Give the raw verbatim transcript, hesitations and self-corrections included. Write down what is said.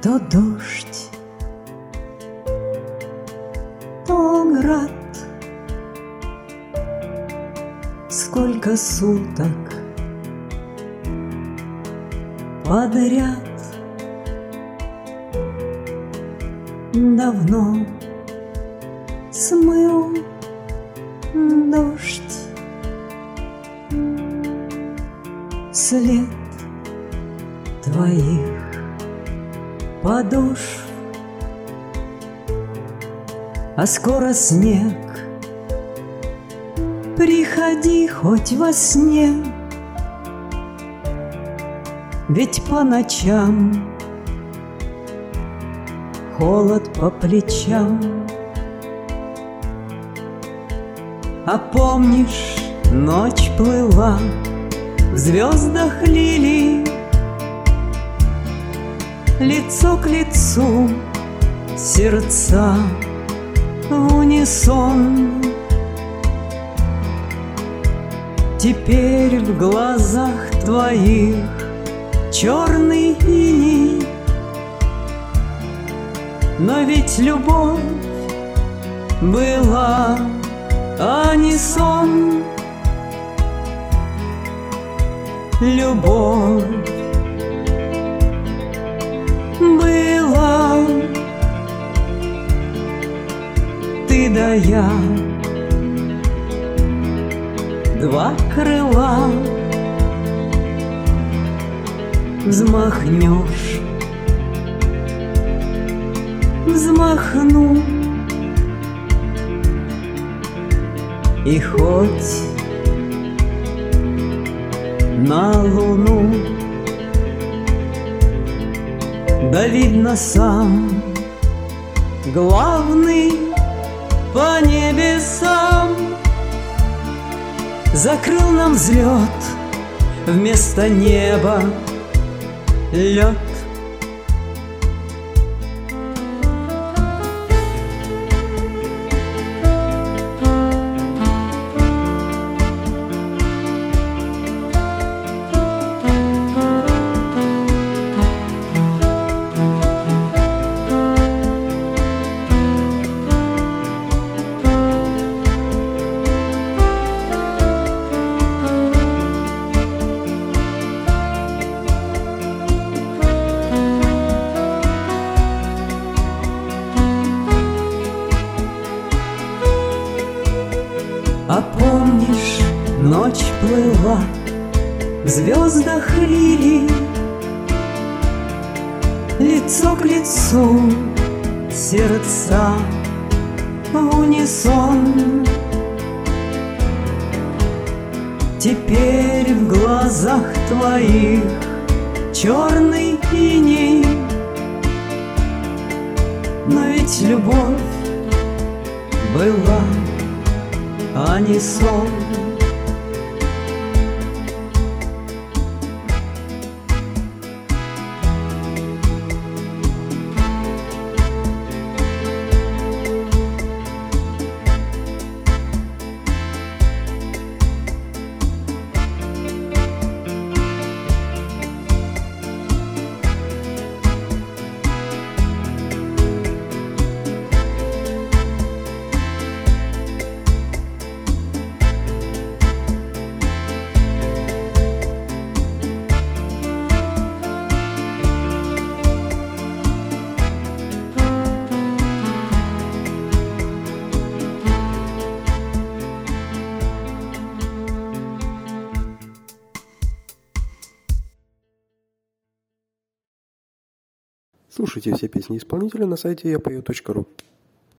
То дождь, то град, сколько суток подряд. Давно смыл дождь след твоих подошв, а скоро снег. Приходи хоть во сне, ведь по ночам холод по плечам. А помнишь, ночь плыла, в звездах лилии, лицо к лицу, сердца в унисон. Теперь в глазах твоих черный иней, но ведь любовь была, а не сон. Любовь была, ты да я, два крыла. Взмахнешь, взмахну, и хоть на луну, да видно сам главный по небесам. Закрыл нам взлет, вместо неба лед. А помнишь, ночь плыла, в звездах лилии, лицо к лицу, сердца в унисон. Теперь в глазах твоих черный иней, но ведь любовь была, а не сон. Слушайте все песни исполнителя на сайте я пою точка ру.